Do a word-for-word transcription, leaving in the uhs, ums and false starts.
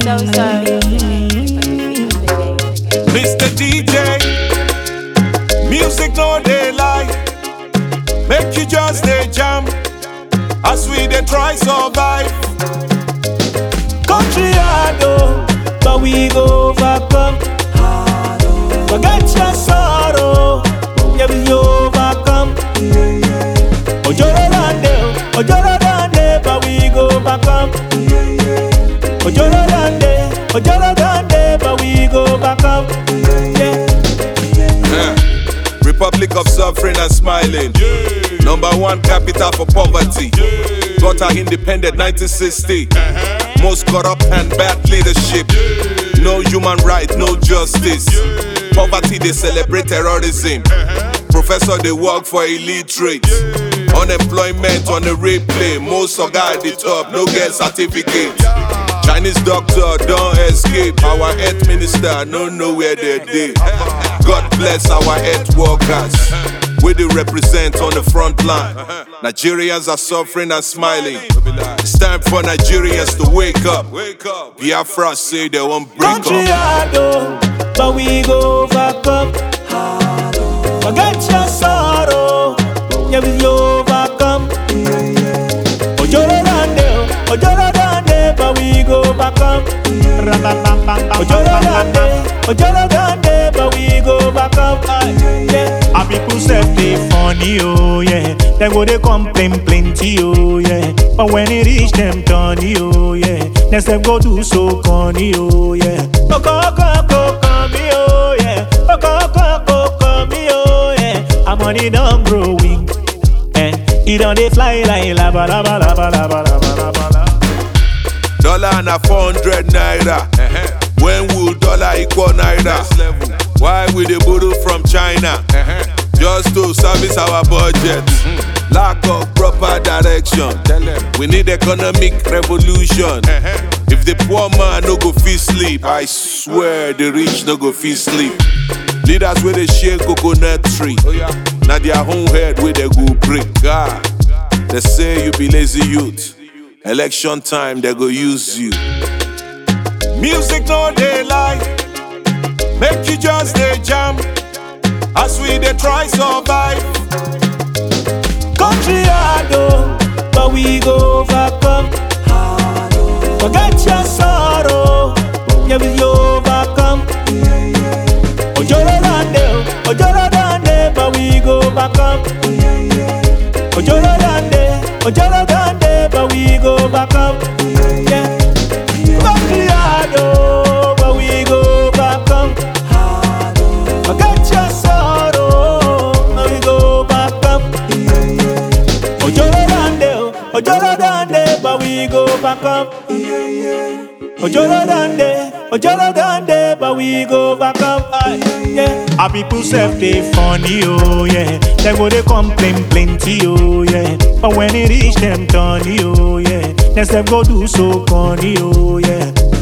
So sorry. Mister D J, music no dey lie, make you just dey jam as we dey try survive. Country hard oh, but we go overcome. Forget your sorrow, yeah we overcome. Ojoro dande, ojoro dande, but we go overcome. Ojoro dande, ojoro dande, but we go overcome. Yeah. Yeah. Republic of suffering and smiling. Yeah. Number one capital for poverty. Yeah. Got our independent nineteen sixty. Uh-huh. Most corrupt and bad leadership. Yeah. No human right, no justice. Yeah. Poverty, they celebrate terrorism. Uh-huh. Professor, they work for illiterate. Yeah. Unemployment on the replay. Most of guys at the top, no get certificate. Yeah. Chinese doctor don't escape. Our health minister no know where they dey. God bless our health workers, we they represent on the front line. Nigerians are suffering and smiling. It's time for Nigerians to wake up. Biafra say they won't break Country up. hard oh, but we go overcome. Forget your sorrow, yeah we overcome. Ojoro dande, ojoro dande, but we go overcome. Ojoro dande, ojoro dande, but we go overcome. Yeah. Our people say they funny, oh yeah. They go they complain plenty, oh yeah. But when it reach them turny, oh yeah. They say go do so corny, oh yeah. Oko oko oko come me, oh yeah. Oko oko oko come me, oh yeah. Our money don't grow wing, eh? It don't they fly like lava lava lava lava lava lava. Dollar and a four hundred naira. Uh-huh. When will dollar equal naira? Why we dey borrow from China? Uh-huh. Just to service our budget. Mm-hmm. Lack of proper direction. We need economic revolution. Uh-huh. If the poor man no go fit sleep, I swear the rich no go fit sleep. Leaders where they share coconut tree. Oh, yeah. Now their own head where they go break. God, they say you be lazy youth. Election time they go use you. Music no dey lie, make you just dey jam as we dey try survive. Country hard oh, but we go overcome. Forget your sorrow, yeah we overcome. Ojoro dande, ojoro dande, but we go overcome. Ojoro dande, ojoro dande, but we go overcome. Yeah. Country hard oh, but we go overcome. Forget your sorrow, but we go overcome. Ojoro dande, ojoro dande, but we go overcome. Ojoro dande, ojoro dande, but we go overcome. Yeah. Our people say they funny, oh yeah. They go they complain plenty, oh yeah. But when it reach them turny, oh yeah. They say go do so corny, oh yeah.